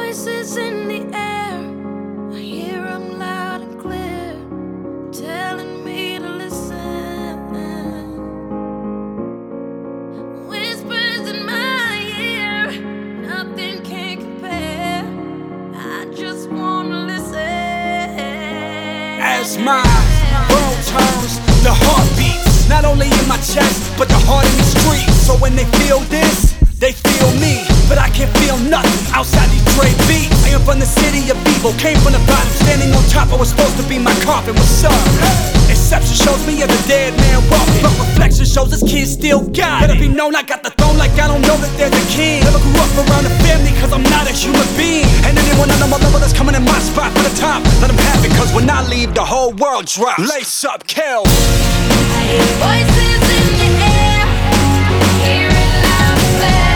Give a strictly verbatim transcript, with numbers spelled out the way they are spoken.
voices in the air, I hear them loud and clear, telling me to listen. Whispers in my ear, nothing can compare. I just wanna listen. As my world turns, the heart beats, not only in my chest, but the heart in the street. So when they feel this, they feel me, but I can't feel nothing outside these Dre beats. I am from the city of evil, came from the bottom, standing on top. I was supposed to be my coffin. What's up? Exception shows me as a dead man walking, but reflection shows this kid still got it. Let it be known I got the throne like I don't know that there's a king. Never grew up around a family cause I'm not a human being. And anyone on my level that's coming in my spot for the top, let them have it cause when I leave the whole world drops. Lace up, kill. I hear voices in the air, hear it loud and clear.